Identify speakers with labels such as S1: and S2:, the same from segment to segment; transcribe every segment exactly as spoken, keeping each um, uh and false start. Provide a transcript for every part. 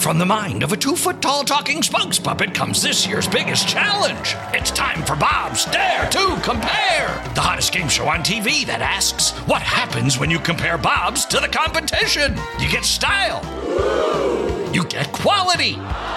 S1: From the mind of a two-foot-tall talking spokes puppet comes this year's biggest challenge. It's time for Bob's Dare to Compare, the hottest game show on T V that asks, what happens when you compare Bob's to the competition? You get style. You get quality.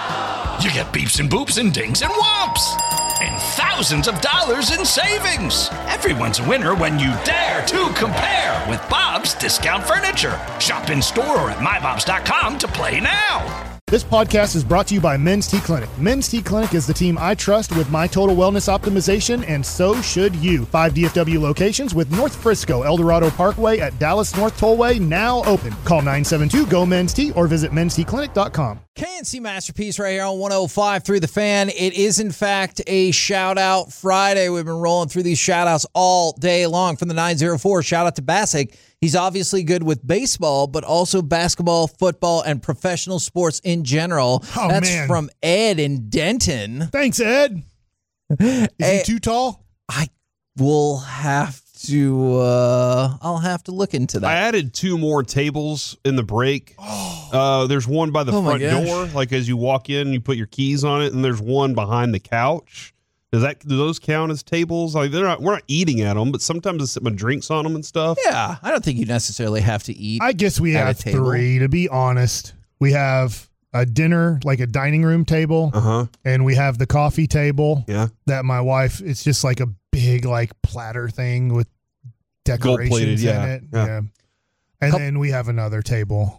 S1: You get beeps and boops and dings and whomps. And thousands of dollars in savings. Everyone's a winner when you dare to compare with Bob's Discount Furniture. Shop in store or at my bobs dot com to play now.
S2: This podcast is brought to you by Men's T Clinic. Men's T Clinic is the team I trust with my total wellness optimization, and so should you. Five D F W locations with North Frisco, El Dorado Parkway at Dallas North Tollway now open. Call nine seven two, G O, Men's T or visit men's t clinic dot com.
S3: K N C Masterpiece right here on one oh five through the Fan. It is, in fact, a shout-out Friday. We've been rolling through these shout-outs all day long. From the nine oh four, shout-out to Bassick. He's obviously good with baseball, but also basketball, football, and professional sports in general.
S2: Oh,
S3: That's
S2: man.
S3: from Ed in Denton.
S2: Thanks, Ed. Is
S3: Ed,
S2: he too tall?
S3: I will have to, uh, I'll have to look into that.
S4: I added two more tables in the break. Oh. Uh, there's one by the
S3: Oh, my
S4: front
S3: gosh.
S4: door, like as you walk in, you put your keys on it, and there's one behind the couch. Does that do those count as tables? Like they're not, we're not eating at them, but sometimes I sit my drinks on them and stuff.
S3: Yeah, I don't think you necessarily have to eat.
S2: I guess we
S3: at
S2: have
S3: a table.
S2: three, to be honest. We have a dinner, like a dining room table,
S4: Uh huh.
S2: and we have the coffee table
S4: Yeah.
S2: that my wife, it's just like a big like platter thing with decorations
S4: Gold-plated, yeah,
S2: in it.
S4: yeah.
S2: And
S3: Couple-
S2: then we have another table.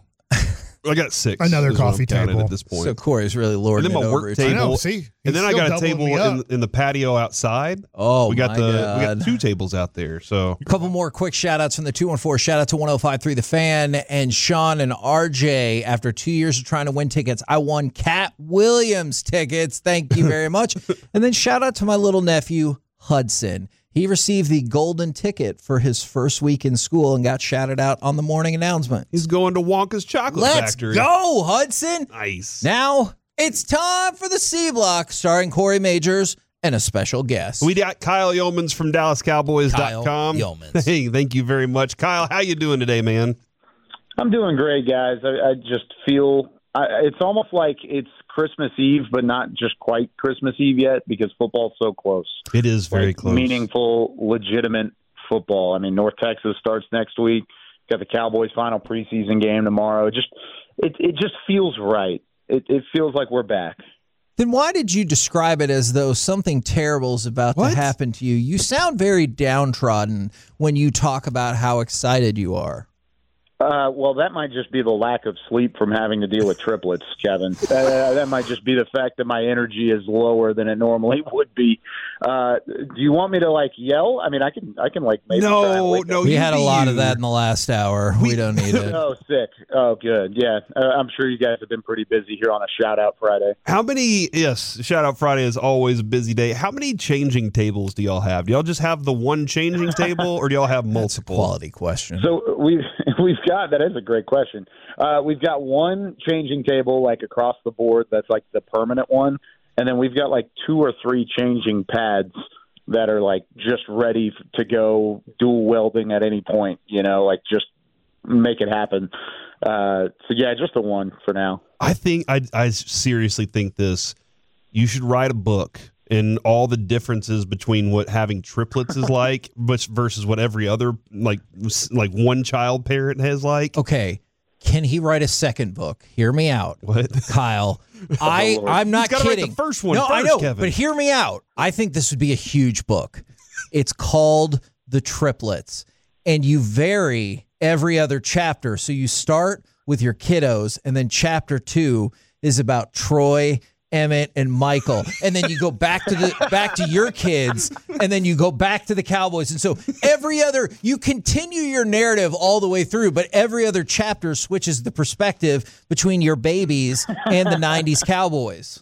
S4: I got six.
S2: Another
S4: is what I'm
S2: coffee
S4: counting
S2: table.
S4: at this point.
S3: So Corey's really
S4: And
S3: lording
S4: then my
S3: it
S4: work
S3: over. his-
S4: table.
S2: I know, see?
S4: and then I
S2: He's
S4: got a
S2: still
S4: table
S2: doubling me
S4: in, in the patio outside.
S3: Oh,
S4: we got
S3: my
S4: the
S3: God.
S4: we got two tables out there. So
S3: A couple more quick shout-outs from the two one four. Shout-out to one oh five point three The Fan and Sean and R J. After two years of trying to win tickets, I won Cat Williams tickets. Thank you very much. And then shout-out to my little nephew, Hudson. He received the golden ticket for his first week in school and got shouted out on the morning announcement.
S4: he's going to Wonka's Chocolate
S3: Let's
S4: Factory.
S3: go, Hudson.
S4: Nice.
S3: Now it's time for the C Block, starring Corey Majors and a special guest.
S4: We got Kyle Yeomans from Dallas Cowboys dot com.
S3: Kyle Yeomans.
S4: Hey, thank you very much. Kyle, how you doing today, man?
S5: I'm doing great, guys. I, I just feel I, it's almost like it's Christmas Eve, but not just quite Christmas Eve yet because football's so close.
S4: It is very
S5: Like,
S4: close.
S5: Meaningful, legitimate football. I mean, North Texas starts next week. Got the Cowboys' final preseason game tomorrow. It just it it just feels right. It it feels like we're back.
S3: Then why did you describe it as though something terrible is about
S4: What?
S3: to happen to you? You sound very downtrodden when you talk about how excited you are.
S5: Uh, well, that might just be the lack of sleep from having to deal with triplets, Kevin. Uh, that might just be the fact that my energy is lower than it normally would be. Uh, do you want me to like yell? I mean, I can, I can like maybe. try and
S4: No,
S5: wake
S4: no.
S5: up.
S3: We
S4: you
S3: had a
S4: be
S3: lot of
S4: you.
S3: that in the last hour. We, don't need it.
S5: Oh, sick. Oh, good. Yeah, uh, I'm sure you guys have been pretty busy here on a shout out Friday.
S4: How many, yes, Shout Out Friday is always a busy day. How many changing tables do y'all have? Do y'all just have the one changing table or do y'all have
S3: That's a
S4: multiple?
S3: quality question.
S5: So we've we've got that is a great question. Uh, we've got one changing table like across the board that's like the permanent one, and then we've got like two or three changing pads that are like just ready f- to go dual welding at any point. You know, like just make it happen. Uh, so yeah, just the one for now.
S4: I think, I, I seriously think this, you should write a book and all the differences between what having triplets is like but versus what every other like s- like one child parent has like.
S3: Okay, can he write a second book? Hear me out.
S4: What?
S3: Kyle, I,
S5: Lord.
S3: I'm not
S4: He's gotta write
S3: kidding.
S4: the first one
S3: no, I
S4: first,
S3: know,
S4: Kevin.
S3: but hear me out. I think this would be a huge book. It's called The Triplets, and you vary every other chapter. So you start with your kiddos, and then chapter two is about Troy, Emmett, and Michael, and then you go back to the back to your kids, and then you go back to the Cowboys, and so every other you continue your narrative all the way through, but every other chapter switches the perspective between your babies and the nineties Cowboys.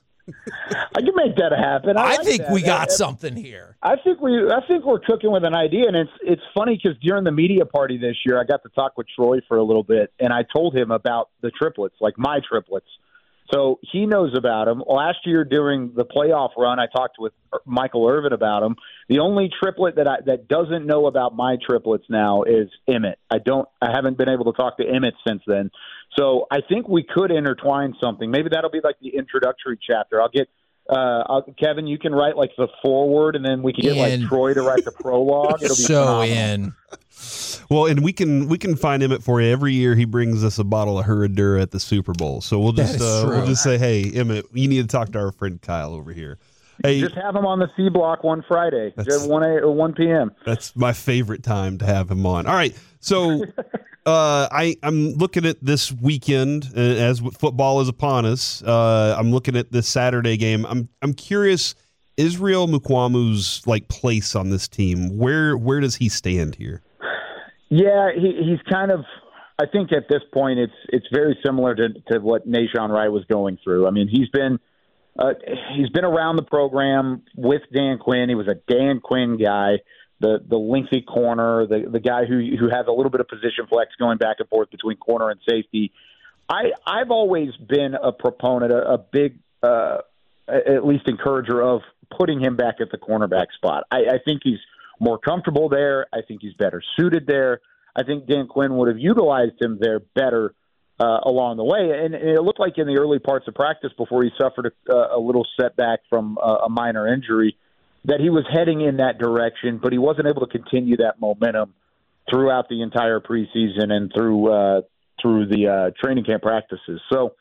S5: I can make that happen. I,
S3: I
S5: like
S3: think
S5: that.
S3: we got
S5: Uh,
S3: something here.
S5: I think we, I think we're cooking with an idea, and it's it's funny because during the media party this year, I got to talk with Troy for a little bit, and I told him about the triplets, like my triplets. So he knows about him. Last year during the playoff run, I talked with Michael Irvin about him. The only triplet that I, that doesn't know about my triplets now is Emmett. I don't. I haven't been able to talk to Emmett since then. So I think we could intertwine something. Maybe that'll be like the introductory chapter. I'll get uh, I'll, Kevin. You can write like the foreword, and then we can get
S3: in.
S5: like Troy to write the prologue. It'll be
S3: so
S5: phenomenal.
S3: in.
S4: Well, and we can we can find Emmett for you. Every year he brings us a bottle of Herradura at the Super Bowl. So we'll just uh, we'll just say, hey, Emmett, you need to talk to our friend Kyle over here. Hey,
S5: just have him on the C block one Friday, one a or one p.m.
S4: That's my favorite time to have him on. All right, so uh, I I'm looking at this weekend uh, as football is upon us. Uh, I'm looking at this Saturday game. I'm I'm curious, Israel Mukwamu's like place on this team. Where where does he stand here?
S5: Yeah, he, he's kind of. I think at this point it's it's very similar to, to what Nahshon Wright was going through. I mean, he's been uh, he's been around the program with Dan Quinn. He was a Dan Quinn guy, the the lengthy corner, the the guy who who has a little bit of position flex going back and forth between corner and safety. I I've always been a proponent, a, a big uh, at least encourager of putting him back at the cornerback spot. I, I think he's more comfortable there. I think he's better suited there. I think Dan Quinn would have utilized him there better uh, along the way. And, and it looked like in the early parts of practice before he suffered a, a little setback from a, a minor injury that he was heading in that direction, but he wasn't able to continue that momentum throughout the entire preseason and through uh, through the uh, training camp practices. So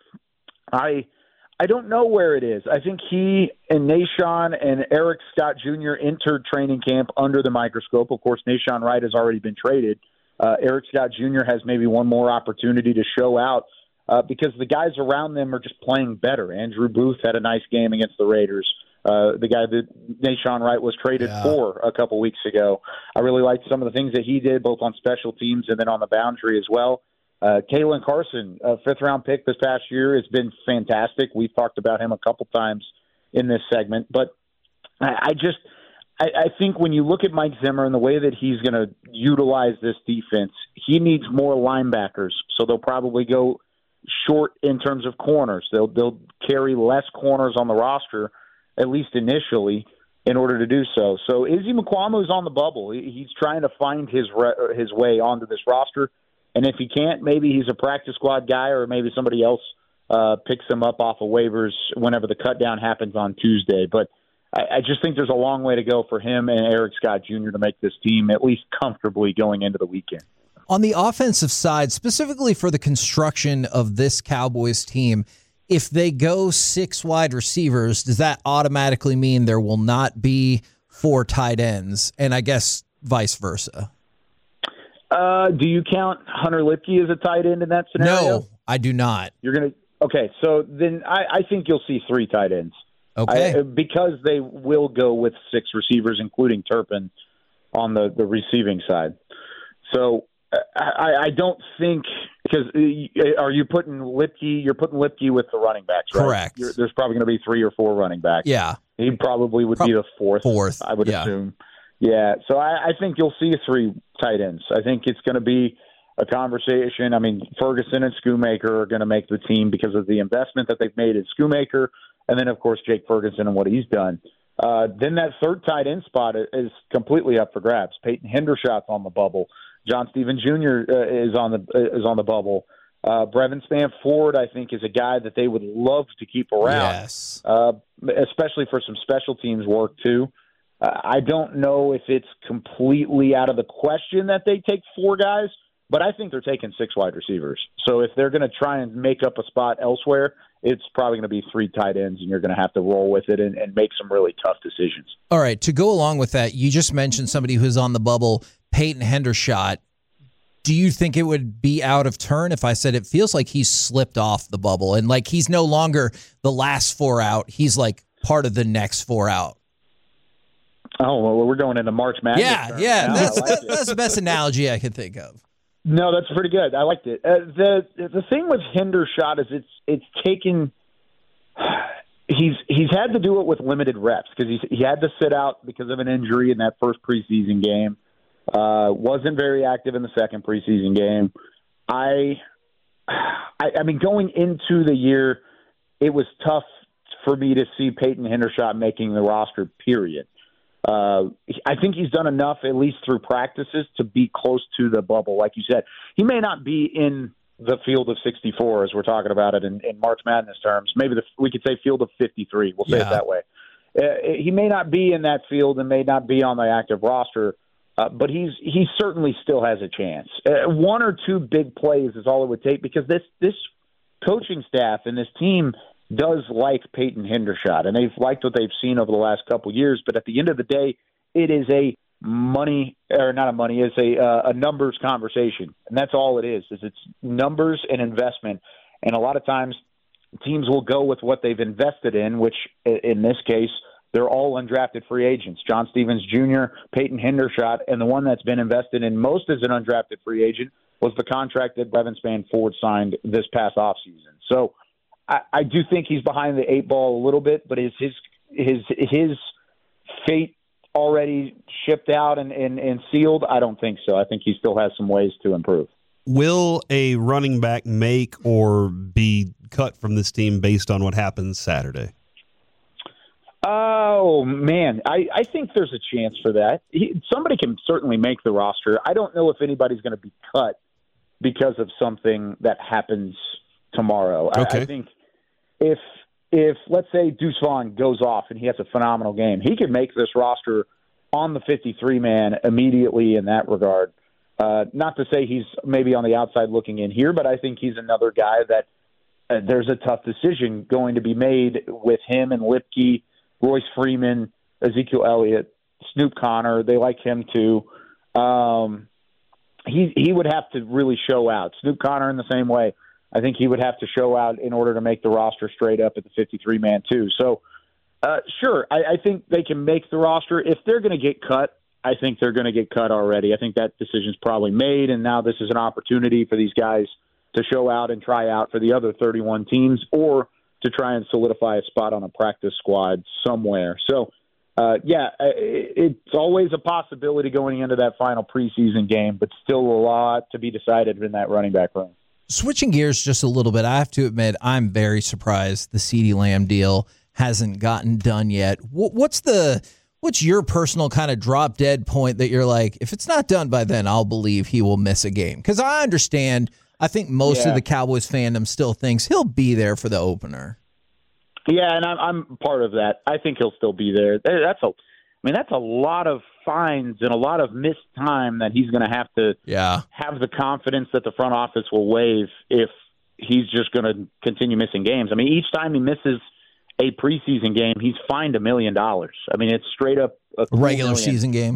S5: I I don't know where it is. I think he and Nahshon and Eric Scott Junior entered training camp under the microscope. Of course, Nahshon Wright has already been traded. Uh, Eric Scott Junior has maybe one more opportunity to show out uh, because the guys around them are just playing better. Andrew Booth had a nice game against the Raiders. Uh, the guy that Nahshon Wright was traded yeah. for a couple weeks ago. I really liked some of the things that he did, both on special teams and then on the boundary as well. Uh, Kalen Carson, a fifth-round pick this past year, has been fantastic. We've talked about him a couple times in this segment. But I, I just I, I think when you look at Mike Zimmer and the way that he's going to utilize this defense, he needs more linebackers. So they'll probably go short in terms of corners. They'll, they'll carry less corners on the roster, at least initially, in order to do so. So Izzy Mukwamu is on the bubble. He, he's trying to find his re- his way onto this roster. And if he can't, maybe he's a practice squad guy or maybe somebody else uh, picks him up off of waivers whenever the cut down happens on Tuesday. But I, I just think there's a long way to go for him and Eric Scott Junior to make this team at least comfortably going into the weekend.
S3: On the offensive side, specifically for the construction of this Cowboys team, if they go six wide receivers, does that automatically mean there will not be four tight ends? And I guess vice versa.
S5: Uh, do you count Hunter Lipke as a tight end in that scenario?
S3: No, I do not.
S5: You're gonna okay. So then I, I think you'll see three tight ends.
S3: Okay,
S5: I, because they will go with six receivers, including Turpin, on the, the receiving side. So I, I don't think because are you putting Lipke? You're putting Lipke with the running backs, right?
S3: Correct.
S5: You're, there's probably going to be three or four running backs.
S3: Yeah,
S5: he probably would Pro- be the fourth.
S3: Fourth,
S5: I would
S3: yeah.
S5: assume. Yeah, so I, I think you'll see three tight ends. I think it's going to be a conversation. I mean, Ferguson and Schoonmaker are going to make the team because of the investment that they've made in Schoonmaker, and then, of course, Jake Ferguson and what he's done. Uh, then that third tight end spot is completely up for grabs. Peyton Hendershot's on the bubble. John Steven Junior Uh, is on the is on the bubble. Uh, Brevin Spann-Ford, I think, is a guy that they would love to keep around,
S3: yes.
S5: uh, especially for some special teams work, too. Uh, I don't know if it's completely out of the question that they take four guys, but I think they're taking six wide receivers. So if they're going to try and make up a spot elsewhere, it's probably going to be three tight ends, and you're going to have to roll with it and, and make some really tough decisions.
S3: All right, to go along with that, you just mentioned somebody who's on the bubble, Peyton Hendershot. Do you think it would be out of turn if I said it feels like he's slipped off the bubble and like he's no longer the last four out, he's like part of the next four out?
S5: Oh, well, we're going into March Madness.
S3: Yeah, yeah,
S5: now.
S3: that's,
S5: like
S3: that, that's the best analogy I could think of.
S5: No, that's pretty good. I liked it. Uh, the the thing with Hendershot is it's it's taken. He's he's had to do it with limited reps because he's he had to sit out because of an injury in that first preseason game. Uh, wasn't very active in the second preseason game. I, I I mean, going into the year, it was tough for me to see Peyton Hendershot making the roster, period. Uh, I think he's done enough, at least through practices, to be close to the bubble. Like you said, he may not be in the field of sixty-four, as we're talking about it in, in March Madness terms. Maybe the, we could say field of fifty-three. We'll say
S3: Yeah.
S5: it that way. Uh, he may not be in that field and may not be on the active roster, uh, but he's he certainly still has a chance. Uh, one or two big plays is all it would take, because this this coaching staff and this team does like Peyton Hendershot, and they've liked what they've seen over the last couple of years. But at the end of the day, it is a money or not a money, it's a uh, a numbers conversation, and that's all it is. Is it's numbers and investment, and a lot of times teams will go with what they've invested in, which in this case they're all undrafted free agents: John Stevens Junior, Peyton Hendershot, and the one that's been invested in most as an undrafted free agent was the contract that Brevin Spann-Ford signed this past offseason. So I, I do think he's behind the eight ball a little bit, but is his his his fate already shipped out and, and, and sealed? I don't think so. I think he still has some ways to improve.
S4: Will a running back make or be cut from this team based on what happens Saturday?
S5: Oh, man. I, I think there's a chance for that. He, somebody can certainly make the roster. I don't know if anybody's going to be cut because of something that happens tomorrow.
S4: Okay.
S5: I, I think if, if let's say Deuce Vaughn goes off and he has a phenomenal game, he could make this roster on the fifty-three man immediately in that regard. Uh, not to say he's maybe on the outside looking in here, but I think he's another guy that uh, there's a tough decision going to be made with him and Lipke, Royce Freeman, Ezekiel Elliott, Snoop Connor. They like him too. Um, he he would have to really show out. Snoop Connor in the same way. I think he would have to show out in order to make the roster straight up at the fifty-three man too. So, uh, sure, I, I think they can make the roster. If they're going to get cut, I think they're going to get cut already. I think that decision's probably made, and now this is an opportunity for these guys to show out and try out for the other thirty-one teams, or to try and solidify a spot on a practice squad somewhere. So, uh, yeah, it's always a possibility going into that final preseason game, but still a lot to be decided in that running back room.
S3: Switching gears just a little bit, I have to admit I'm very surprised the CeeDee Lamb deal hasn't gotten done yet. What's the what's your personal kind of drop dead point that you're like, if it's not done by then, I'll believe he will miss a game? Because I understand. I think most
S5: yeah.
S3: of the Cowboys fandom still thinks he'll be there for the opener.
S5: Yeah, and I'm, I'm part of that. I think he'll still be there. That's a, I mean, that's a lot of fines and a lot of missed time that he's going to have to
S3: yeah.
S5: have the confidence that the front office will waive if he's just going to continue missing games. I mean, each time he misses a preseason game, he's fined a million dollars. I mean, it's straight up a
S3: regular
S5: million.
S3: season game,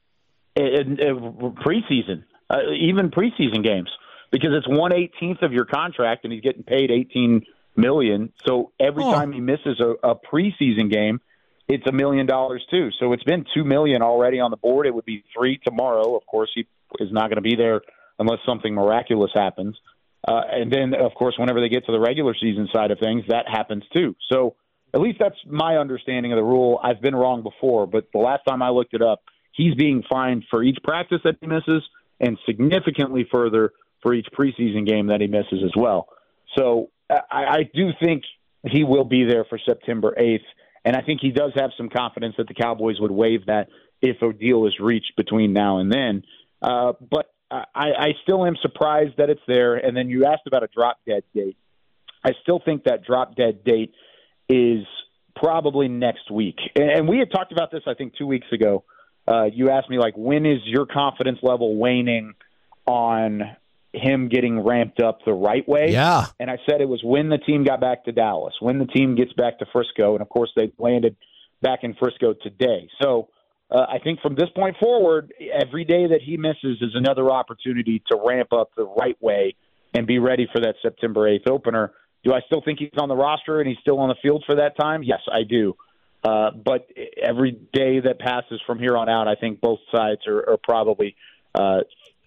S5: In, in preseason, uh, even preseason games, because it's one eighteenth of your contract, and he's getting paid eighteen million. So every
S3: oh.
S5: time he misses a, a preseason game, it's a million dollars too. So it's been two million already on the board. It would be three tomorrow. Of course, he is not going to be there unless something miraculous happens. Uh, and then, of course, whenever they get to the regular season side of things, that happens too. So at least that's my understanding of the rule. I've been wrong before, but the last time I looked it up, he's being fined for each practice that he misses and significantly further for each preseason game that he misses as well. So I, I do think he will be there for September eighth, and I think he does have some confidence that the Cowboys would waive that if a deal is reached between now and then. Uh, but I, I still am surprised that it's there. And then you asked about a drop-dead date. I still think that drop-dead date is probably next week. And, and we had talked about this, I think, two weeks ago. Uh, you asked me, like, when is your confidence level waning on him getting ramped up the right way?
S3: Yeah.
S5: And I said it was when the team got back to Dallas, when the team gets back to Frisco. And, of course, they landed back in Frisco today. So uh, I think from this point forward, every day that he misses is another opportunity to ramp up the right way and be ready for that September eighth opener. Do I still think he's on the roster and he's still on the field for that time? Yes, I do. Uh, but every day that passes from here on out, I think both sides are, are probably uh,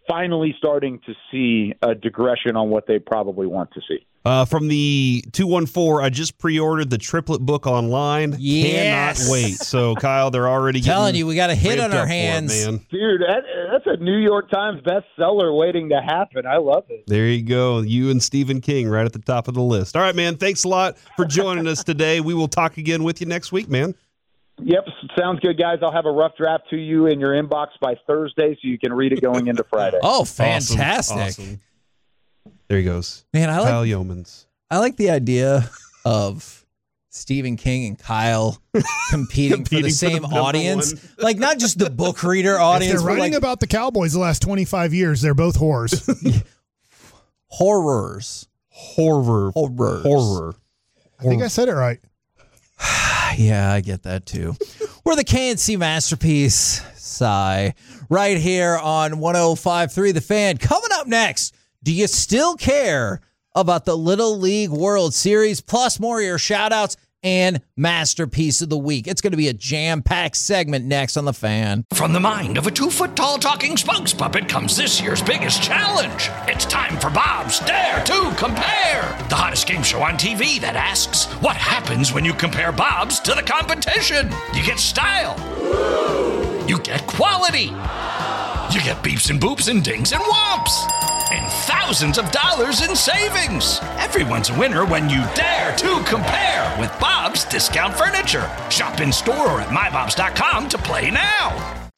S5: finally starting to see a digression on what they probably want to see.
S4: Uh, from the two one four, I just pre-ordered the triplet book online.
S3: Yes.
S4: Cannot wait. So, Kyle, they're already
S3: telling
S4: getting
S3: you, we got a hit
S4: ramped
S3: on our
S4: up for it,
S3: hands.
S4: man.
S5: Dude, that, that's a New York Times bestseller waiting to happen. I love it.
S4: There you go. You and Stephen King right at the top of the list. All right, man. Thanks a lot for joining us today. We will talk again with you next week, man.
S5: Yep, sounds good, guys. I'll have a rough draft to you in your inbox by Thursday so you can read it going into Friday.
S3: Oh, fantastic.
S4: Awesome. Awesome. There he goes.
S3: Man, I like
S4: Kyle Yeomans.
S3: I like the idea of Stephen King and Kyle competing, for the
S4: Competing for
S3: same
S4: the number
S3: audience.
S4: one.
S3: Like, not just the book reader
S2: If
S3: audience,
S2: they're
S3: but
S2: writing
S3: like
S2: about the Cowboys the last twenty-five years, they're both whores.
S3: horrors.
S4: Horror.
S3: Horrors.
S4: Horror.
S2: I think I said it right.
S3: Yeah, I get that too. We're the K N C Masterpiece. Sigh. Right here on one oh five point three The Fan. Coming up next, do you still care about the Little League World Series? Plus more of your shout-outs and Masterpiece of the Week. It's going to be a jam-packed segment next on The Fan.
S1: From the mind of a two-foot-tall talking spokes puppet comes this year's biggest challenge. It's time for Bob's Dare to Compare, the hottest game show on T V that asks, what happens when you compare Bob's to the competition? You get style. You get quality. You get beeps and boops and dings and whomps. And thousands of dollars in savings. Everyone's a winner when you dare to compare with Bob's Discount Furniture. Shop in store or at my bobs dot com to play now.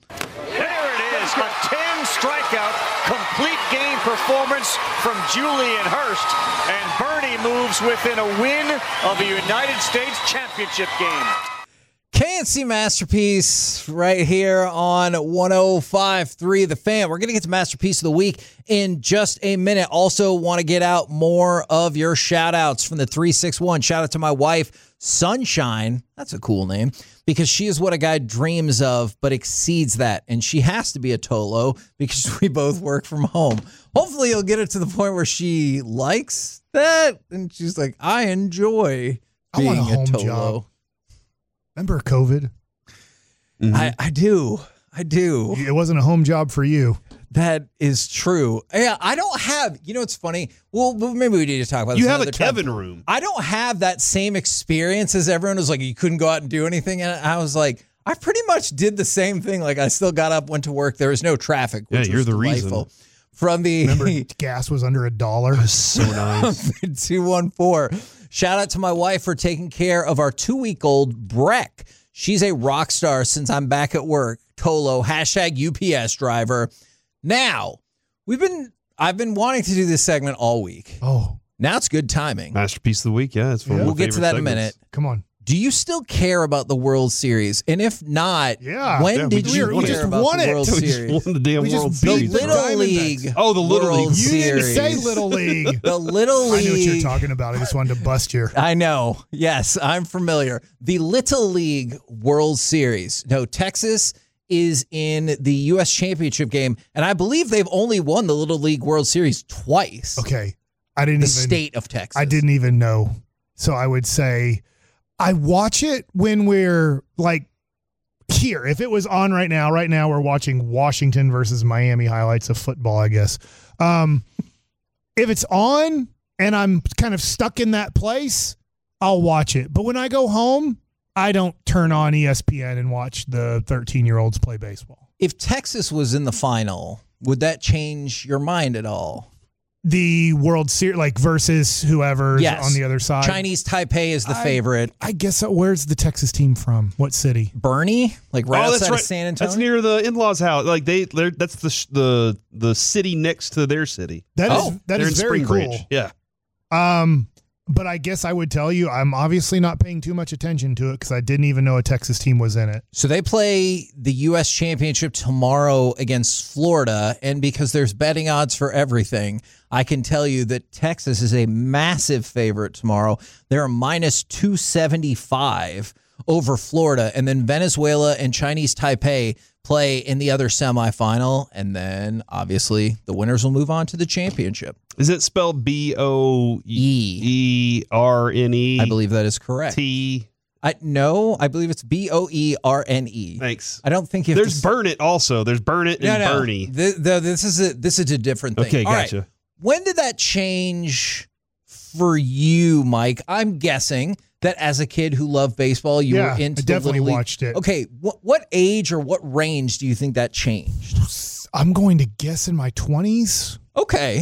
S6: There it is, a ten strikeout, complete game performance from Julian Hurst, and Bernie moves within a win of a United States championship game.
S3: K N C Masterpiece right here on one oh five point three The Fan. We're going to get to Masterpiece of the Week in just a minute. Also want to get out more of your shout-outs from the three six one. Shout out to my wife, Sunshine. That's a cool name because she is what a guy dreams of but exceeds that. And she has to be a Tolo because we both work from home. Hopefully you'll get it to the point where she likes that. And she's like, I enjoy
S2: I
S3: being
S2: want a home
S3: Tolo.
S2: job. Remember COVID?
S4: Mm-hmm.
S3: I, I do. I do.
S2: It wasn't a home job for you.
S3: That is true. Yeah, I don't have, you know, it's funny. Well, maybe we need to talk about this
S4: You have a
S3: another time.
S4: Kevin room.
S3: I don't have that same experience as everyone was like, you couldn't go out and do anything. And I was like, I pretty much did the same thing. Like, I still got up, went to work. There was no traffic.
S4: Yeah,
S3: Which
S4: you're
S3: was
S4: the
S3: delightful.
S4: reason.
S3: From the
S2: Remember, gas was under a dollar.
S4: So nice.
S3: two one four. Shout out to my wife for taking care of our two-week-old Breck. She's a rock star since I'm back at work. Tolo, hashtag U P S driver. Now, we've been, I've been wanting to do this segment all week.
S2: Oh,
S3: Now it's good timing.
S4: Masterpiece of the Week. Yeah, it's one
S2: Yeah.
S4: of my
S3: We'll get to
S4: favorite
S3: that in a minute.
S4: segments.
S2: come on.
S3: Do you still care about the World Series? And if not,
S2: Yeah.
S3: when
S4: Yeah, we
S3: did
S4: just
S3: you
S4: won
S3: care
S4: it.
S3: about
S2: won
S3: the
S2: it.
S3: World
S4: We just
S3: Series?
S4: won the damn
S2: We just
S4: World
S2: beat
S3: The
S4: Series.
S2: the
S3: Little
S2: Diamondbacks.
S3: League.
S4: Oh, the Little
S3: World
S4: League.
S2: You
S3: Series.
S2: didn't say Little League.
S3: The Little
S2: I
S3: League.
S2: knew what you're talking about. I just wanted to bust your.
S3: I know. Yes, I'm familiar. The Little League World Series. No, Texas is in the U S Championship game, and I believe they've only won the Little League World Series twice.
S2: Okay, I didn't
S3: The
S2: even.
S3: state of Texas.
S2: I didn't even know. So I would say I watch it when we're like here. If it was on right now, right now we're watching Washington versus Miami highlights of football, I guess. Um, if it's on and I'm kind of stuck in that place, I'll watch it. But when I go home, I don't turn on E S P N and watch the thirteen-year-olds play baseball.
S3: If Texas was in the final, would that change your mind at all?
S2: The World Series, like versus whoever's
S3: Yes.
S2: on the other side.
S3: Chinese Taipei is the
S2: I-
S3: favorite.
S2: I guess so. Where's the Texas team from? What city?
S3: Bernie, like right
S4: Oh,
S3: outside
S4: that's right.
S3: of San Antonio.
S4: That's near the in-laws' house. Like they, they're that's the sh- the the city next to their city.
S2: That is
S3: Oh,
S2: that
S4: They're
S2: is
S4: in
S2: very cool.
S4: Spring Ridge. Yeah.
S2: Um, but I guess I would tell you I'm obviously not paying too much attention to it because I didn't even know a Texas team was in it.
S3: So they play the U S Championship tomorrow against Florida, and because there's betting odds for everything, I can tell you that Texas is a massive favorite tomorrow. They're minus two seventy-five over Florida, and then Venezuela and Chinese Taipei play in the other semifinal, and then obviously the winners will move on to the championship.
S4: Is it spelled B O
S3: E.
S4: E R N E?
S3: I believe that is correct.
S4: T
S3: I no, I believe it's B O E R N E.
S4: Thanks.
S3: I don't think you have
S4: There's
S3: to,
S4: Burn It also. There's Burn It and
S3: no, no.
S4: Bernie.
S3: Th- th- this is a this is a different thing.
S4: Okay,
S3: All right.
S4: gotcha.
S3: When did that change for you, Mike? I'm guessing that as a kid who loved baseball, you
S2: Yeah,
S3: were into
S2: I
S3: the
S2: definitely
S3: Little League.
S2: watched it.
S3: Okay, what what age or what range do you think that changed?
S2: I'm going to guess in my twenties.
S3: Okay.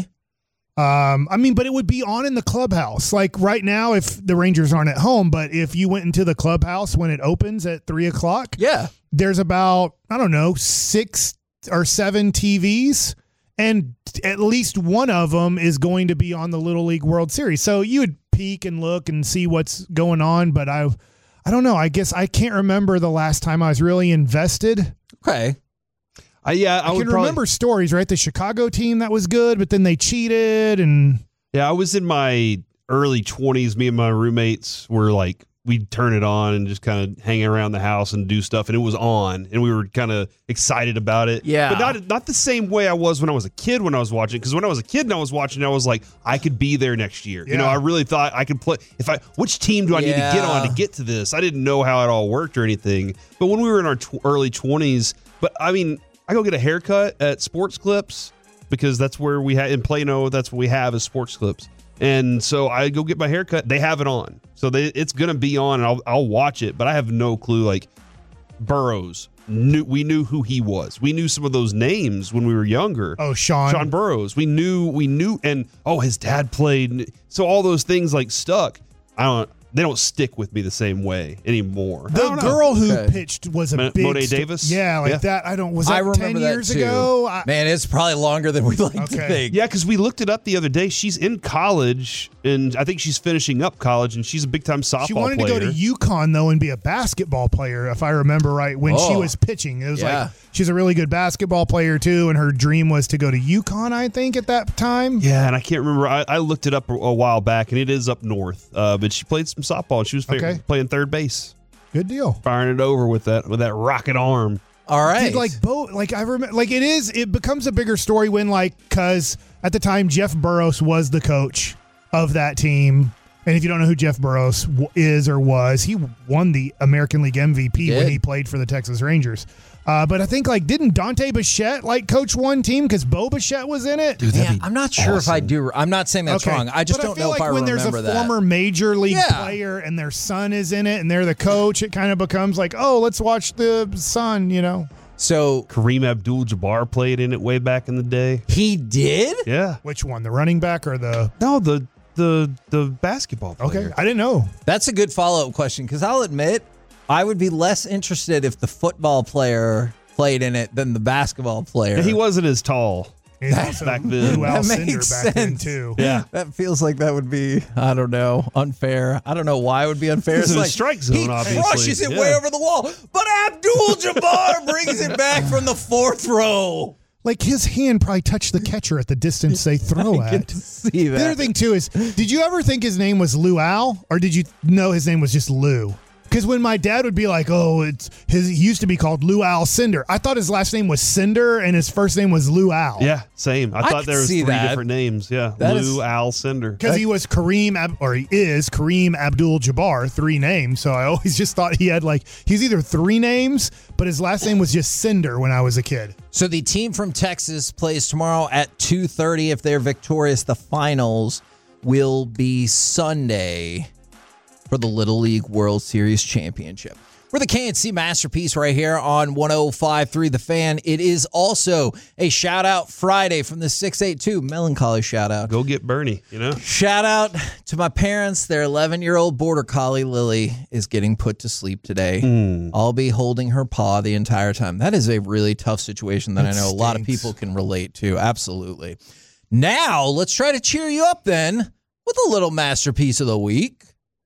S2: Um, I mean, but it would be on in the clubhouse. Like right now, if the Rangers aren't at home, but if you went into the clubhouse when it opens at three o'clock,
S3: Yeah.
S2: there's about, I don't know, six or seven T Vs, and at least one of them is going to be on the Little League World Series. So you would peek and look and see what's going on, but I, I don't know. I guess I can't remember the last time I was really invested.
S3: Okay.
S4: I, yeah, I,
S2: I,
S4: would
S2: can
S4: probably,
S2: remember stories, right? The Chicago team that was good, but then they cheated and
S4: Yeah, I was in my early twenties. Me and my roommates were like, we'd turn it on and just kind of hang around the house and do stuff, and it was on, and we were kind of excited about it.
S3: Yeah.
S4: But not not the same way I was when I was a kid when I was watching, because when I was a kid and I was watching, I was like, I could be there next year. You know,
S2: Yeah.
S4: I really thought I could play. If I, which team do I need to get on
S3: Yeah.
S4: to get to this? I didn't know how it all worked or anything. But when we were in our tw- early twenties, but I mean, I go get a haircut at Sports Clips because that's where we had in Plano. That's what we have is Sports Clips. And so I go get my haircut. They have it on, so they, it's gonna be on, and I'll I'll watch it. But I have no clue. Like Burroughs, knew we knew who he was. We knew some of those names when we were younger.
S2: oh, Sean.
S4: Sean Burroughs. We knew we knew, and oh, his dad played. So all those things like stuck. I don't. They don't stick with me the same way anymore. I
S2: The
S4: don't know.
S2: girl who
S3: Okay.
S2: pitched was a
S4: Mo-
S2: big
S4: Monet
S2: sto-
S4: Davis?
S2: Yeah, like
S4: Yeah.
S2: that. I don't. Was that
S3: I remember
S2: ten
S3: that
S2: years
S3: too.
S2: ago? I,
S3: Man, it's probably longer than we'd like to
S2: Okay.
S3: think.
S4: Yeah, because we looked it up the other day. She's in college, and I think she's finishing up college, and she's a big time softball
S2: she wanted
S4: player.
S2: to go to UConn though and be a basketball player, if I remember right. When she
S3: Oh.
S2: was pitching, it was
S3: Yeah.
S2: like she's a really good basketball player too, and her dream was to go to UConn. I think at that time.
S4: Yeah, and I can't remember. I, I looked it up a, a while back, and it is up north. Uh, but she played some softball. She was fa-
S2: Okay.
S4: playing third base,
S2: Good deal.
S4: firing it over with that with that rocket arm.
S3: All right.
S2: Did like both like I remember like it is it becomes a bigger story when like because at the time Jeff Burroughs was the coach of that team, and if you don't know who Jeff Burroughs w- is or was, he won the American League M V P when
S3: Did.
S2: he played for the Texas Rangers. Uh, but I think like didn't Dante Bichette like coach one team because Bo Bichette was in it?
S3: Man, I'm not sure if I do. I'm not saying that's wrong. I just
S2: But
S3: don't
S2: feel
S3: know
S2: like
S3: if I
S2: when
S3: remember
S2: there's a
S3: that.
S2: former major league
S3: Yeah.
S2: player and their son is in it and they're the coach, it kind of becomes like, oh, let's watch the son, you know.
S3: So
S4: Kareem Abdul-Jabbar played in it way back in the day.
S3: he did?
S4: Yeah.
S2: Which one, the running back or the?
S4: No, the the the basketball player.
S2: Okay, I didn't know.
S3: That's a good follow-up question because I'll admit I would be less interested if the football player played in it than the basketball player.
S4: Yeah, he wasn't as tall.
S2: He's also
S4: back then.
S2: Lou
S3: That
S2: Alcindor
S3: makes
S2: back then
S3: sense.
S2: too.
S4: Yeah.
S3: That feels like that would be, I don't know, unfair. I don't know why it would be unfair.
S4: It's in a
S3: like
S4: strike zone,
S3: he
S4: obviously.
S3: crushes it
S4: Yeah.
S3: way over the wall, but Abdul-Jabbar brings it back from the fourth row.
S2: Like his hand probably touched the catcher at the distance they throw
S3: I get
S2: at.
S3: to see
S2: The other
S3: that.
S2: thing too is, did you ever think his name was Lou Al, or did you know his name was just Lou? Because when my dad would be like, "Oh, it's his," he used to be called Lou Alcindor. I thought his last name was Cinder and his first name was Lou Al.
S4: Yeah, same. I,
S3: I
S4: thought
S3: could
S4: there was
S3: see
S4: three
S3: that.
S4: different names. Yeah,
S3: That
S4: Lou
S3: is-
S4: Al Cinder.
S2: Because he was Kareem, Ab- or he is Kareem Abdul-Jabbar, three names. So I always just thought he had like he's either three names, but his last name was just Cinder when I was a kid.
S3: So the team from Texas plays tomorrow at two thirty. If they're victorious, the finals will be Sunday for the Little League World Series Championship. We're the K N C Masterpiece right here on one oh five point three The Fan. It is also a shout-out Friday from the six eight two. Melancholy shout-out.
S4: Go get Bernie, you know?
S3: Shout out to my parents. Their eleven-year-old border collie, Lily, is getting put to sleep today.
S4: Hmm.
S3: I'll be holding her paw the entire time. That is a really tough situation that
S2: That
S3: I know a lot of
S2: stinks.
S3: people can relate to. Absolutely. Now, let's try to cheer you up then with a little masterpiece of the week.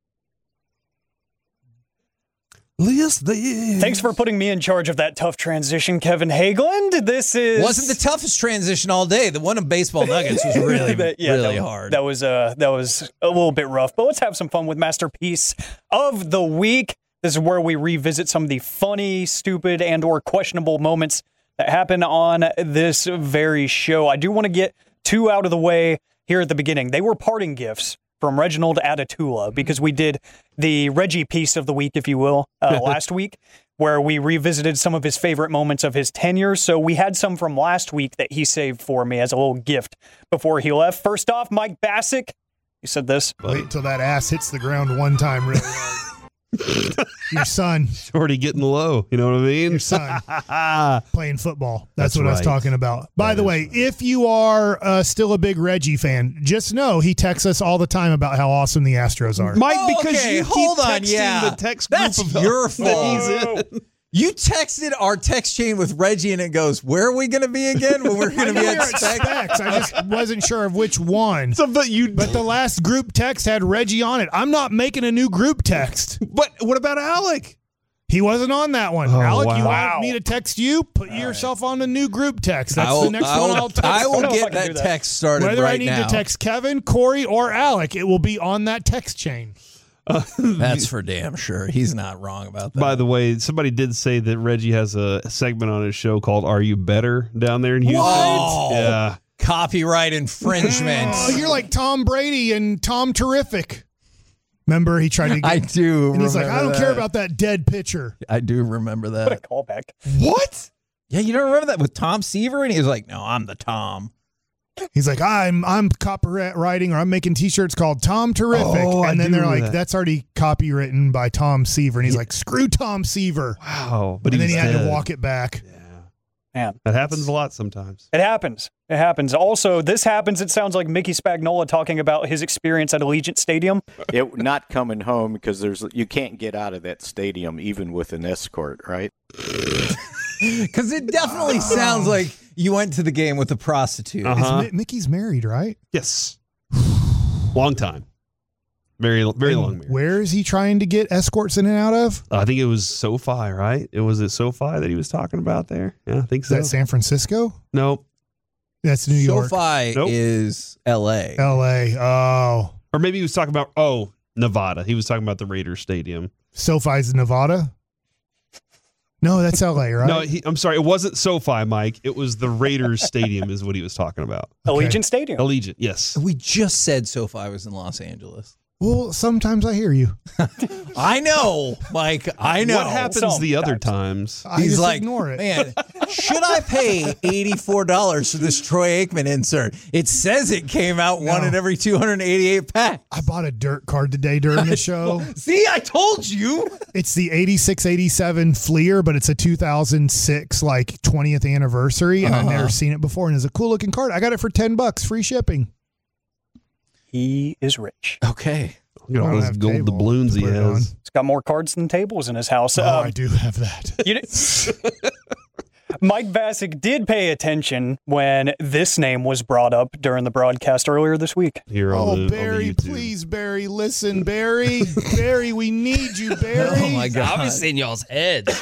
S7: Thanks for putting me in charge of that tough transition, Kevin Hageland. This is
S3: Wasn't the toughest transition all day. The one of baseball nuggets was really,
S7: That- yeah,
S3: really
S7: that,
S3: hard.
S7: That was uh, that was a little bit rough, but let's have some fun with Masterpiece of the Week. This is where we revisit some of the funny, stupid, and or questionable moments that happen on this very show. I do want to get two out of the way here at the beginning. They were parting gifts from Reginald Atatula, because we did the Reggie piece of the week, if you will, uh, last week, where we revisited some of his favorite moments of his tenure. So we had some from last week that he saved for me as a little gift before he left. First off, Mike Bassick. He said this.
S2: Wait till that ass hits the ground one time really hard. Your son.
S4: It's already getting low. You know what I mean?
S2: Your son playing football. That's,
S4: That's
S2: what I was
S4: right.
S2: talking about. By
S4: That
S2: the
S4: is
S2: way, if you are uh, still a big Reggie fan, just know he texts us all the time about how awesome the Astros are.
S4: Mike,
S3: Oh,
S4: because
S3: okay,
S4: you keep
S3: hold on,
S4: texting
S3: yeah.
S4: the text group
S3: That's
S4: of
S3: your
S4: that he's
S3: fault.
S4: in.
S3: You texted our text chain with Reggie, and it goes, "Where are we going to be again? When we're going to be
S2: We're
S3: at
S2: at
S3: Spec?"
S2: Specs. I just wasn't sure of which one.
S4: So, but you,
S2: But the last group text had Reggie on it. I'm not making a new group text.
S4: but what about Alec?
S2: He wasn't on that one.
S4: Oh,
S2: Alec, you
S4: wow.
S2: want me to text you? Put yourself on the new group text. That's
S3: I will,
S2: the next
S3: I
S2: one
S3: will,
S2: I'll text.
S3: I
S7: I
S3: will
S7: don't know if I
S3: get
S7: can do
S3: that
S7: that.
S3: text started
S2: Whether
S3: right
S2: I need
S3: now.
S2: to text Kevin, Corey, or Alec, it will be on that text chain.
S3: That's for damn sure. He's not wrong about that.
S4: By the way, somebody did say that Reggie has a segment on his show called "Are You Better" down there in Houston.
S3: What?
S4: Yeah,
S3: Copyright infringement.
S2: Oh, you're like Tom Brady and Tom Terrific. Remember, he tried to get.
S3: I do.
S2: and he's like, I
S3: remember
S2: don't care
S3: that.
S2: about that dead pitcher.
S3: I do remember
S7: What a
S3: that.
S7: callback.
S4: what?
S3: Yeah, you don't remember that with Tom Seaver? And he was like, "No, I'm the Tom."
S2: He's like, I'm I'm copywriting or I'm making T-shirts called Tom Terrific,
S4: Oh, I
S2: and then
S4: do
S2: they're
S4: remember
S2: like,
S4: that.
S2: that's already copywritten by Tom Seaver, and he's like, screw Tom Seaver,
S4: Wow! But
S2: and then
S4: was
S2: he had
S4: dead.
S2: to walk it back.
S4: Yeah,
S7: Man.
S4: that happens a lot sometimes.
S7: It happens. It happens. Also, this happens. It sounds like Mickey Spagnola talking about his experience at Allegiant Stadium.
S8: It not coming home because there's you can't get out of that stadium even with an escort, right?
S3: Because it definitely sounds like you went to the game with a prostitute.
S4: Uh-huh.
S2: Is Mi- Mickey's married, right?
S4: Yes, long time, very very
S2: And
S4: long. Marriage.
S2: Where is he trying to get escorts in and out of?
S4: I think it was SoFi, right? It was at SoFi that he was talking about there. Yeah, I think
S2: Is
S4: so.
S2: that San Francisco?
S4: Nope.
S2: That's New York.
S3: SoFi
S4: Nope.
S3: is L A.
S2: L A. Oh.
S4: Or maybe he was talking about oh Nevada. He was talking about the Raiders Stadium.
S2: SoFi's Nevada? No, that's L A, right?
S4: No, he, I'm sorry. It wasn't SoFi, Mike. It was the Raiders Stadium is what he was talking about.
S2: Okay.
S7: Allegiant Stadium.
S4: Allegiant, yes.
S3: We just said SoFi was in Los Angeles.
S2: Well, sometimes I hear you.
S3: I know, Mike. I know.
S4: What happens the other times?
S2: I
S3: He's
S2: just
S3: like,
S2: ignore it.
S3: man, should I pay eighty-four dollars for this Troy Aikman insert? It says it came out one
S2: No.
S3: in every two hundred eighty-eight packs.
S2: I bought a dirt card today during the show.
S3: See, I told you.
S2: It's the eighty-six eighty-seven Fleer, but it's a two thousand six like twentieth anniversary, and I've
S3: Uh-huh.
S2: never seen it before. And it's a cool looking card. I got it for ten bucks, free shipping.
S7: He is rich.
S3: Okay.
S4: Look at
S2: I
S4: all
S2: don't
S4: those
S2: have
S4: gold
S2: table
S4: doubloons
S2: to
S4: he
S2: put it on.
S4: has.
S7: He's got more cards than tables in his house.
S2: Oh,
S7: Um,
S2: I do have that.
S7: You know, Mike Bassick did pay attention when this name was brought up during the broadcast earlier this week.
S4: Here on
S2: Oh,
S4: the, on the
S2: Barry,
S4: YouTube.
S2: please, Barry, listen, Barry. Barry, we need you, Barry.
S3: Oh my God.
S9: Obviously in y'all's heads.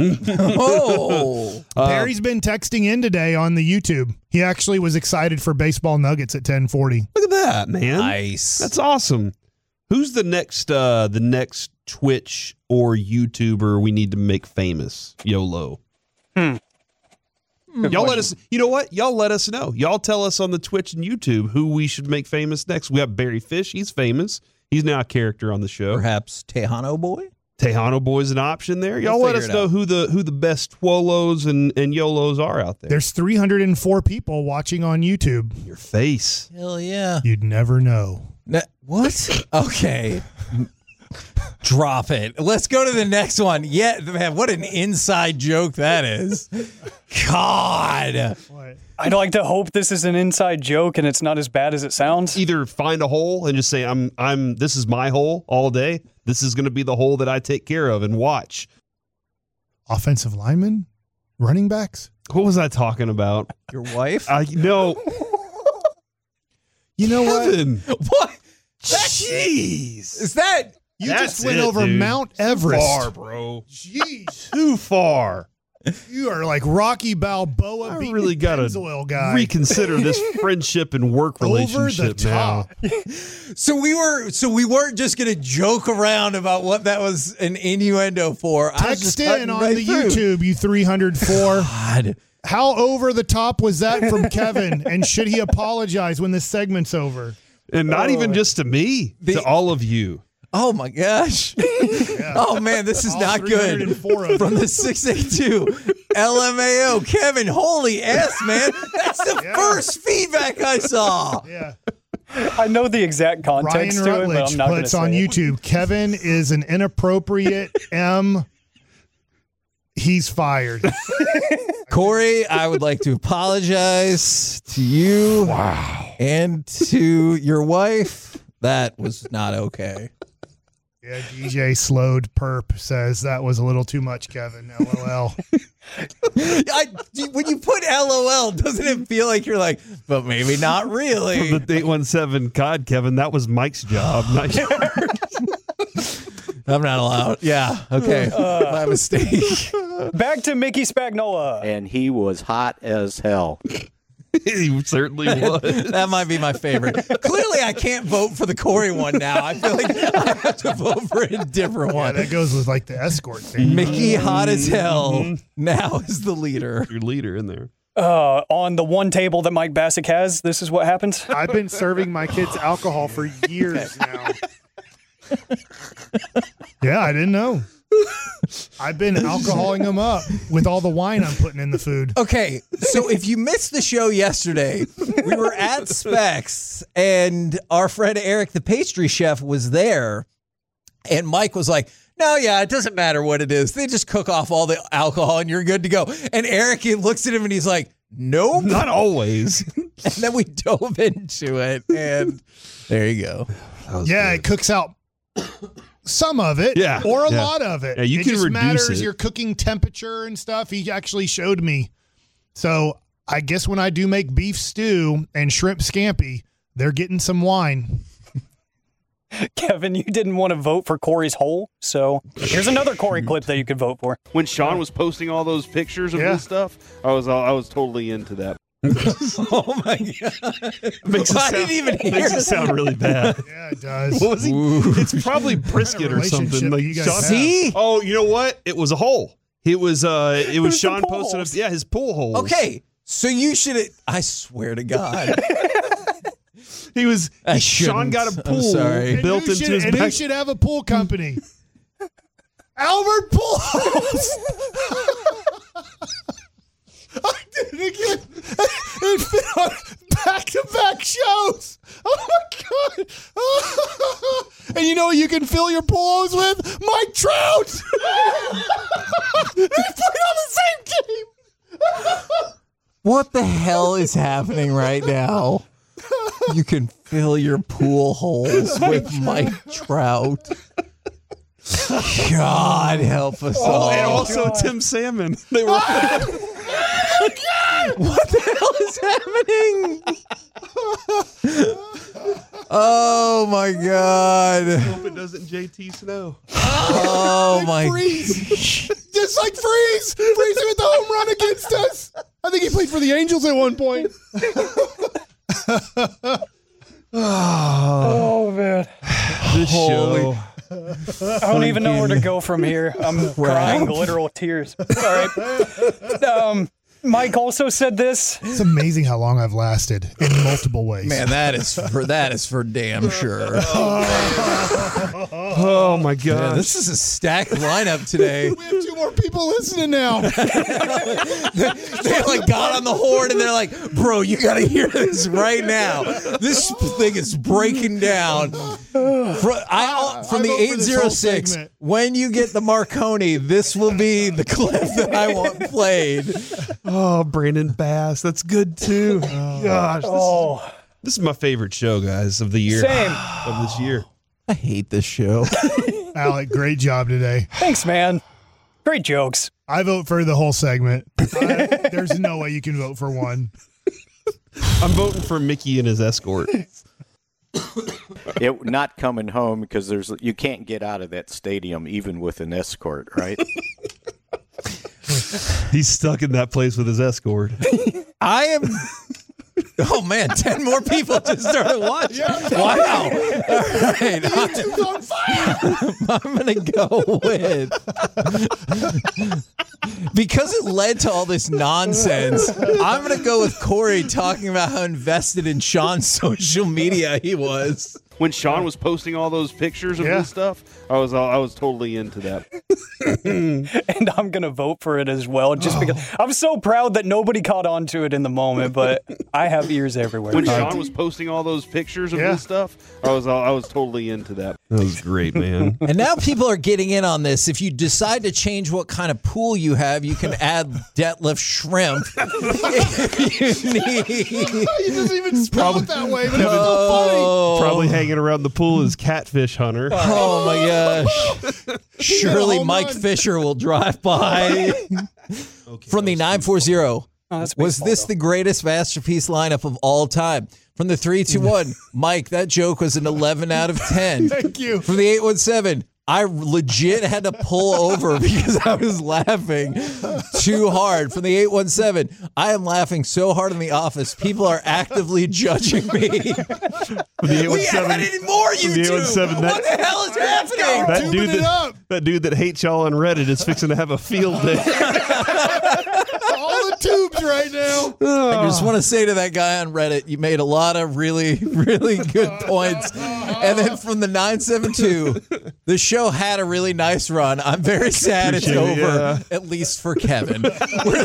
S3: Oh.
S4: Uh,
S2: Barry's been texting in today on the YouTube. He actually was excited for baseball nuggets at ten forty.
S4: Look at that, man.
S3: Nice.
S4: That's awesome. Who's the next uh the next Twitch or YouTuber we need to make famous? YOLO.
S7: Hmm.
S4: Y'all let us you know what? Y'all let us know. Y'all tell us on the Twitch and YouTube who we should make famous next. We have Barry Fish, he's famous. He's now a character on the show.
S3: Perhaps Tejano Boy?
S4: Tejano Boy's an option there. Y'all
S3: We'll
S4: let
S3: figure
S4: us
S3: it
S4: know
S3: out.
S4: who the who the best Twolos and, and YOLOs are out there.
S2: There's three hundred four people watching on YouTube.
S4: Your face.
S3: Hell yeah.
S2: You'd never know.
S3: Ne- what? Okay. Drop it. Let's go to the next one. Yeah, man, what an inside joke that is. God.
S7: I'd like to hope this is an inside joke and it's not as bad as it sounds.
S4: Either find a hole and just say I'm I'm this is my hole all day. This is going to be the hole that I take care of and watch.
S2: Offensive linemen? Running backs?
S4: What was I talking about?
S3: Your wife?
S4: I no.
S2: You know what?
S4: Kevin.
S3: What?
S4: Jeez.
S3: Is that?
S2: You
S4: That's
S2: just went
S4: it,
S2: over
S4: dude.
S2: Mount Everest.
S4: Far, bro.
S2: Jeez.
S4: Too far.
S2: You are like Rocky Balboa.
S4: I
S2: beating
S4: really
S2: the
S4: got to
S2: Pennzoil guy.
S4: reconsider this friendship and work
S2: Over the
S4: relationship now.
S2: top.
S3: So we were so we weren't just gonna joke around about what that was an innuendo for. I was just
S2: Text in
S3: cutting
S2: on
S3: right
S2: the
S3: through.
S2: YouTube, you three hundred four.
S3: God.
S2: How over the top was that from Kevin? And should he apologize when this segment's over?
S4: And not
S7: Oh.
S4: even just to me,
S3: The-
S4: to all of you.
S3: Oh my gosh. Oh man, this is
S2: All
S3: not
S2: three
S3: good.
S2: hundred four of
S3: From
S2: them.
S3: the six eighty-two L M A O, Kevin, holy S, man. That's the
S2: Yeah.
S3: first feedback I saw.
S2: Yeah.
S7: I know the exact
S2: Ryan
S7: context to it, but
S2: Rutledge
S7: I'm not going to
S2: puts
S7: say
S2: on
S7: it.
S2: YouTube, Kevin is an inappropriate M. He's fired.
S3: Corey, I would like to apologize to you wow. and to your wife. That was not okay.
S2: Yeah, D J Slowed Perp says that was a little too much, Kevin. L O L.
S3: I, when you put L O L, doesn't it feel like you're like, but maybe not really?
S4: The eight one seven C O D, Kevin, that was Mike's job, not yours.
S3: I'm not allowed. Yeah. Okay.
S7: Uh,
S3: My mistake.
S7: Back to Mickey Spagnola.
S8: And he was hot as hell.
S4: He certainly was.
S3: That might be my favorite. Clearly, I can't vote for the Corey one now. I feel like I have to vote for a different
S2: Yeah,
S3: one.
S2: that goes with like the escort thing.
S3: Mickey, hot as hell, now is the leader.
S4: Your leader in there.
S7: Uh, on the one table that Mike Bassick has, this is what happens.
S2: I've been serving my kids alcohol for years now. Yeah, I didn't know. I've been alcoholing them up with all the wine I'm putting in the food.
S3: Okay, so if you missed the show yesterday, we were at Specs, and our friend Eric, the pastry chef, was there, and Mike was like, no, yeah, it doesn't matter what it is. They just cook off all the alcohol, and you're good to go. And Eric, he looks at him, and he's like, nope.
S4: Not always.
S3: And then we dove into it, and there you go.
S2: Yeah, it cooks out some of it,
S4: Yeah,
S2: or a
S4: yeah.
S2: lot of it.
S4: Yeah, you
S2: it
S4: can
S2: just
S4: reduce
S2: matters
S4: it.
S2: your cooking temperature and stuff. He actually showed me. So I guess when I do make beef stew and shrimp scampi, they're getting some wine.
S7: Kevin, you didn't want to vote for Corey's hole, so here's another Corey clip that you could vote for.
S4: When Sean was posting all those pictures of
S2: Yeah.
S4: his stuff, I was I was totally into that.
S3: Oh, my God.
S4: Makes it
S3: I
S4: sound,
S3: didn't even hear
S4: makes it
S3: that.
S4: sound really bad.
S2: Yeah, it does.
S4: What was he? It's probably brisket or something.
S2: relationship
S4: Like
S2: you guys
S4: Sean-
S2: have?
S3: See?
S4: Oh, you know what? It was a hole. It was uh it was
S7: was the
S4: Sean
S7: pool
S4: posted
S7: holes.
S4: a, yeah, his pool holes.
S3: Okay, so you should, I swear to God.
S4: He was
S3: I
S4: Sean got a
S3: shouldn't. I'm
S4: pool
S3: sorry.
S2: And
S4: built
S2: who
S4: into
S2: should,
S4: his
S2: and who
S4: back.
S2: should have a pool company? Albert Pools. I did it again. It fit on back-to-back shows. Oh my god! And you know what you can fill your pool hose with? Mike Trout. They played on the same team.
S3: What the hell is happening right now? You can fill your pool holes with Mike Trout. God help us all.
S4: And also Tim Salmon. They were
S3: What the hell is happening? Oh my God.
S4: hope it doesn't J T Snow.
S3: Oh my.
S2: Freeze. Just like Freeze. Freeze with the home run against us. I think he played for the Angels at one point.
S7: Oh, man.
S4: This show.
S7: I don't even know where to go from here. I'm crying literal tears. All right. Um, Mike also said this.
S2: It's amazing how long I've lasted in multiple ways.
S3: Man, that is for that is for damn sure.
S4: Oh my
S3: Yeah,
S4: god.
S3: this is a stacked lineup today.
S2: We have two more people listening now.
S3: They like got on the horn and they're like, "Bro, you got to hear this right now. This thing is breaking down." From, I, from
S2: I
S3: the
S2: vote for
S3: eight
S2: this
S3: zero
S2: whole
S3: six,
S2: segment.
S3: when you get the Marconi, this will be the clip that I want played.
S4: Oh, Brandon Bass. That's good too. Gosh. This,
S7: Oh,
S4: is, this is my favorite show, guys, of the year.
S7: same.
S4: Of this year.
S3: I hate this show.
S2: Alec, great job today.
S7: Thanks, man. Great jokes.
S2: I vote for the whole segment. I, there's no way you can vote for one.
S4: I'm voting for Mickey and his escort.
S8: It not coming home because there's you can't get out of that stadium even with an escort, right?
S4: He's stuck in that place with his escort.
S3: I am. Oh man, ten more people just started watching. Wow. All right.
S2: YouTube's on fire.
S3: I'm going to go with because it led to all this nonsense, I'm going to go with Corey talking about how invested in Sean's social media he was.
S4: When Sean was posting all those pictures of
S2: Yeah.
S4: this stuff, I was I was totally into that.
S7: And I'm going to vote for it as well, just because I'm so proud that nobody caught on to it in the moment, but I have ears everywhere.
S4: When Sean was posting all those pictures of
S2: Yeah.
S4: this stuff, I was I was totally into that. That was great, man.
S3: And now people are getting in on this. If you decide to change what kind of pool you have, you can add deadlift shrimp. If you need.
S2: He doesn't even spell it that way, but it's so funny.
S4: Probably hanging around the pool is Catfish Hunter.
S3: Oh my gosh. Surely
S2: home
S3: Mike
S2: run.
S3: Fisher will drive by. From the nine four zero.
S7: Oh, that's
S3: Was
S7: baseball,
S3: this
S7: though.
S3: the greatest masterpiece lineup of all time? From the three two one, Mike, that joke was an eleven out of ten.
S2: Thank you.
S3: From the eight one seven, I legit had to pull over because I was laughing too hard. From the eight one seven, I am laughing so hard in the office, people are actively judging me. We haven't had any more
S4: From the eight one
S3: YouTube.
S4: seven,
S3: What the hell is happening?
S4: That
S2: Tubing
S4: dude
S2: it
S4: that,
S2: up.
S4: that dude that hates y'all on Reddit is fixing to have a field day.
S2: All the tubes right now.
S3: I just want to say to that guy on Reddit, you made a lot of really, really good points. And then from the nine seven two, the show had a really nice run. I'm very sad it's
S4: Appreciate it,
S3: over,
S4: yeah.
S3: at least for Kevin. We're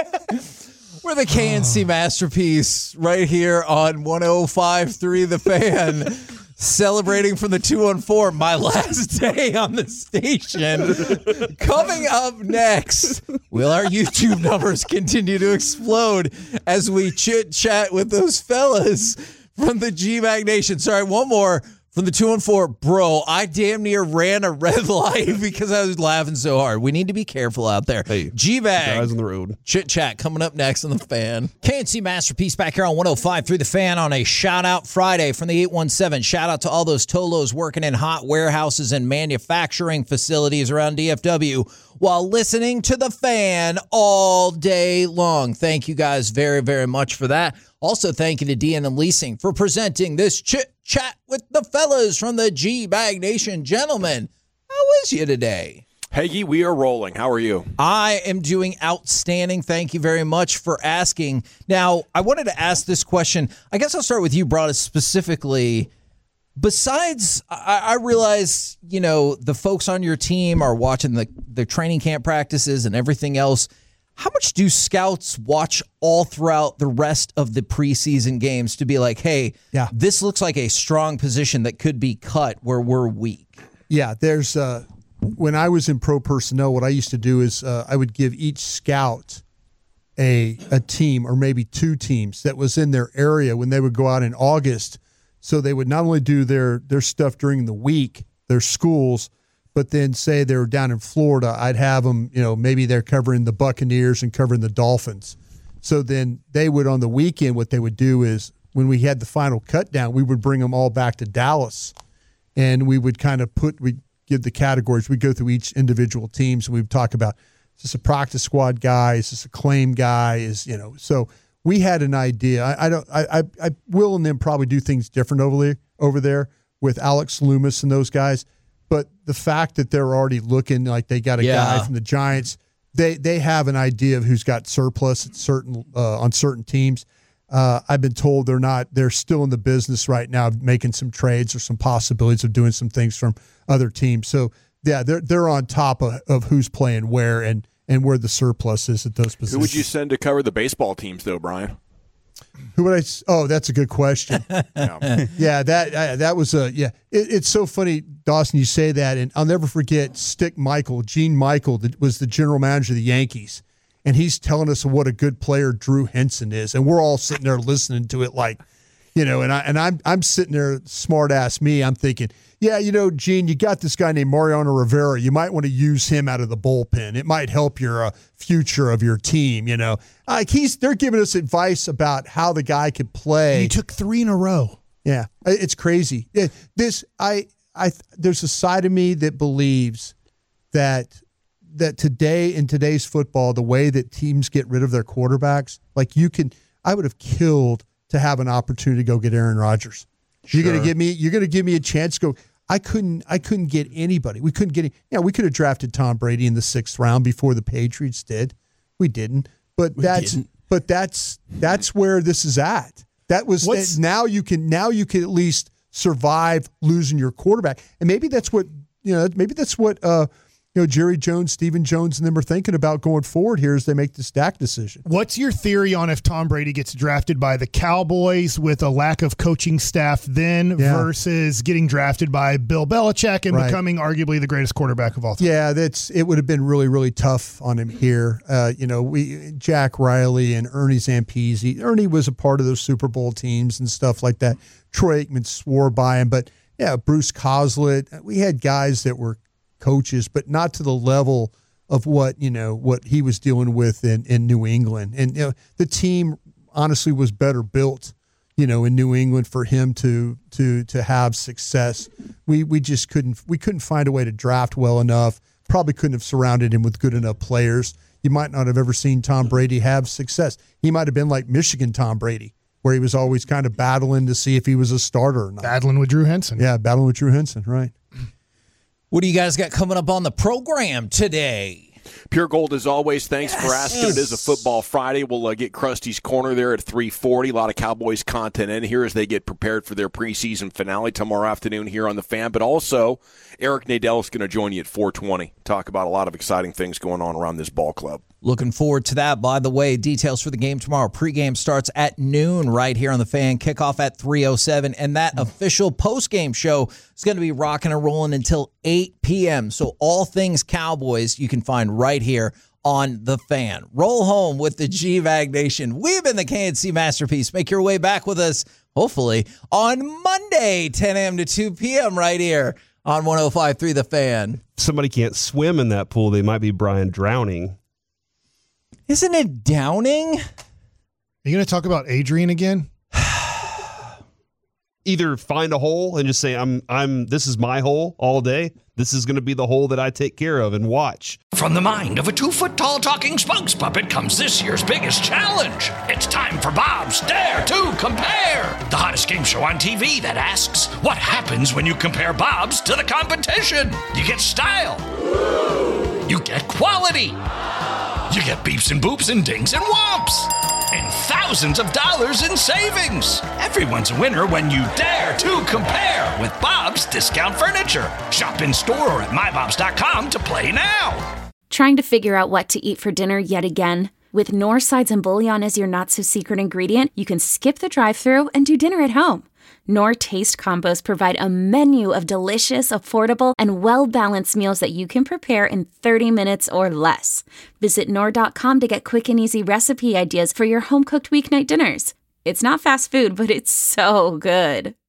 S3: the, we're the K N C masterpiece right here on one oh five point three The Fan. Celebrating from the two one four, my last day on the station. Coming up next, will our YouTube numbers continue to explode as we chit chat with those fellas from the G-Bag Nation? Sorry, one more from the two one four. Bro, I damn near ran a red light because I was laughing so hard. We need to be careful out there.
S4: Hey,
S3: G-Bag.
S4: Guys on the road.
S3: Chit chat coming up next on The Fan. K N C Masterpiece back here on one oh five through The Fan on a shout out Friday from the eight one seven. Shout out to all those Tolos working in hot warehouses and manufacturing facilities around D F W while listening to The Fan all day long. Thank you guys very, very much for that. Also, thank you to D and M Leasing for presenting this chit chat with the fellas from the G-Bag Nation. Gentlemen, how is you today?
S9: Hagee, we are rolling. How are you?
S3: I am doing outstanding. Thank you very much for asking. Now, I wanted to ask this question. I guess I'll start with you, Broadus, specifically. Besides, I, I realize, you know, the folks on your team are watching the, the training camp practices and everything else. How much do scouts watch all throughout the rest of the preseason games to be like, hey,
S10: Yeah.
S3: this looks like a strong position that could be cut where we're weak?
S10: Yeah, there's uh, when I was in pro personnel, what I used to do is uh, I would give each scout a a team or maybe two teams that was in their area when they would go out in August. So they would not only do their their stuff during the week, their schools, but then say they were down in Florida, I'd have them, you know, maybe they're covering the Buccaneers and covering the Dolphins. So then they would, on the weekend, what they would do is when we had the final cut down, we would bring them all back to Dallas and we would kind of put, we'd give the categories. We'd go through each individual teams and we'd talk about, is this a practice squad guy? Is this a claim guy? Is, you know, so we had an idea. I, I don't, I, I, I Will and them probably do things different over there, over there with Alex Loomis and those guys. But the fact that they're already looking like they got a
S3: Yeah.
S10: guy from the Giants, they they have an idea of who's got surplus at certain uh, on certain teams. Uh, I've been told they're not. They're still in the business right now of making some trades or some possibilities of doing some things from other teams. So yeah, they're they're on top of, of who's playing where and and where the surplus is at those positions.
S9: Who would you send to cover the baseball teams, though, Brian?
S10: Who would I? s- Oh, that's a good question.
S9: Yeah.
S10: Yeah, that uh, that was a yeah. It, it's so funny, Dawson. You say that, and I'll never forget Stick Michael, Gene Michael, that was the general manager of the Yankees, and he's telling us what a good player Drew Henson is, and we're all sitting there listening to it like, you know, and I and I'm I'm sitting there, smart ass me. I'm thinking, yeah, you know, Gene, you got this guy named Mariano Rivera. You might want to use him out of the bullpen. It might help your uh, future of your team. You know, like he's they're giving us advice about how the guy could play.
S2: He took three in a row.
S10: Yeah, it's crazy. Yeah, this I I there's a side of me that believes that that today in today's football, the way that teams get rid of their quarterbacks, like you can, I would have killed to have an opportunity to go get Aaron Rodgers. You're gonna give me you're gonna give me a chance to go. I couldn't I couldn't get anybody. We couldn't get any, yeah, we could have drafted Tom Brady in the sixth round before the Patriots did. We didn't. But
S11: We
S10: that's
S11: didn't.
S10: but that's that's where this is at. That was
S2: What's-
S10: now you can now you can at least survive losing your quarterback. And maybe that's what you know, maybe that's what uh you know, Jerry Jones, Stephen Jones, and them are thinking about going forward here as they make the Dak decision.
S2: What's your theory on if Tom Brady gets drafted by the Cowboys with a lack of coaching staff then
S10: Yeah.
S2: versus getting drafted by Bill Belichick and
S10: Right.
S2: becoming arguably the greatest quarterback of all time?
S10: Yeah, that's it would have been really, really tough on him here. Uh, you know, we Jack Riley and Ernie Zampese. Ernie was a part of those Super Bowl teams and stuff like that. Troy Aikman swore by him, but yeah, Bruce Coslett. We had guys that were coaches, but not to the level of what you know what he was dealing with in, in New England. And you know, the team honestly was better built, you know, in New England for him to to to have success. We we just couldn't we couldn't find a way to draft well enough. Probably couldn't have surrounded him with good enough players. You might not have ever seen Tom Brady have success. He might have been like Michigan Tom Brady, where he was always kind of battling to see if he was a starter or not.
S2: Battling with Drew Henson.
S10: Yeah, battling with Drew Henson, right.
S3: What do you guys got coming up on the program today?
S9: Pure Gold, as always, thanks for asking. It is a Football Friday. We'll uh, get Krusty's Corner there at three forty. A lot of Cowboys content in here as they get prepared for their preseason finale tomorrow afternoon here on The Fan. But also, Eric Nadel is going to join you at four twenty. Talk about a lot of exciting things going on around this ball club.
S3: Looking forward to that. By the way, details for the game tomorrow. Pregame starts at noon right here on The Fan. Kickoff at three oh seven. And that official postgame show is going to be rocking and rolling until eight p.m. So all things Cowboys you can find right here on The Fan. Roll home with the G-Vag Nation. We've been the K N C Masterpiece. Make your way back with us, hopefully, on Monday, ten a.m. to two p.m. right here on one oh five point three The Fan.
S4: If somebody can't swim in that pool, they might be Brian drowning.
S3: Isn't it downing?
S2: Are you going to talk about Adrian again?
S4: Either find a hole and just say, I'm I'm this is my hole all day. This is going to be the hole that I take care of and watch.
S1: From the mind of a two-foot-tall talking spokes puppet comes this year's biggest challenge. It's time for Bob's Dare to Compare, the hottest game show on T V that asks, what happens when you compare Bob's to the competition? You get style. You get quality. You get beeps and boops and dings and whomps. And thousands of dollars in savings. Everyone's a winner when you dare to compare with Bob's Discount Furniture. Shop in store or at my bobs dot com to play now.
S12: Trying to figure out what to eat for dinner yet again? With Knorr sides and bouillon as your not-so-secret ingredient, you can skip the drive-thru and do dinner at home. Knorr Taste Combos provide a menu of delicious, affordable, and well-balanced meals that you can prepare in thirty minutes or less. Visit Knorr dot com to get quick and easy recipe ideas for your home-cooked weeknight dinners. It's not fast food, but it's so good.